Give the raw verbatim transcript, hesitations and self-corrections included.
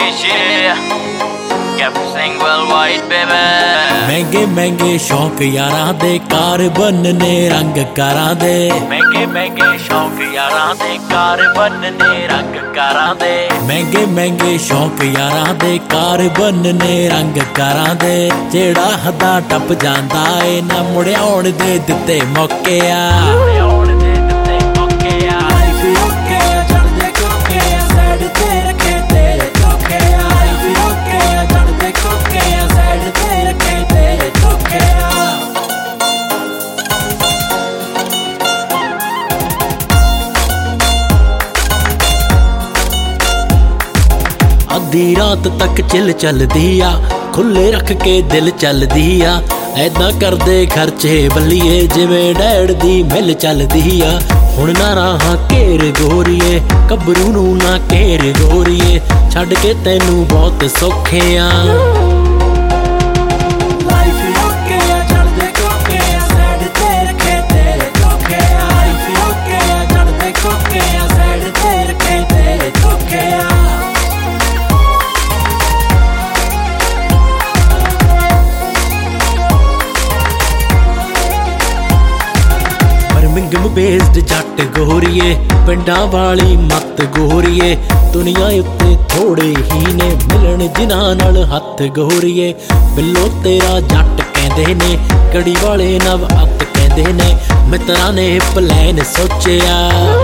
महंगे महंगे शौक यारां दे कार बनने रंग कारां दे महंगे महंगे शौक यारां दे कार बनने रंग कारां दे महंगे महंगे शौक यारां दे कार बनने रंग कारां दे जेड़ा हदा टप जांदा ए ना मुड़िया आउण दे दित्ते मौके आ आधी रात तक चिल चलदी आ खुले रख के दिल चलदी आ ऐदां करदे खर्चे बल्लीए जिवें डैड दी मिल चलदी आ हुण ना राहां घेर गोरीए कबरू नूं ना घेर गोरीए छड्ड के तैनूं बहुत सौखे आ मिंगम बेस्ड जट गोरीए पिंडां वाली मत गोरीए दुनिया उत्ते थोड़े ही ने मिलन जिन्हां नाल हथ गोरीए बिल्लो तेरा जट कहंदे ने कड़ी वाले नव अत कहंदे ने मित्रां ने प्लैन सोचिया।